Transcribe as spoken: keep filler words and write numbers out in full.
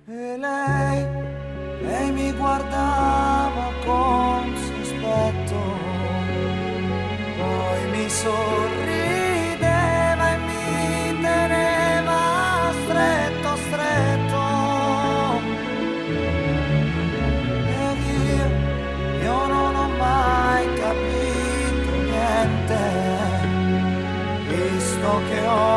E lei, lei mi guardava con sospetto, poi mi sorrideva e mi teneva stretto, stretto. Ed io, io non ho mai capito niente, visto che ho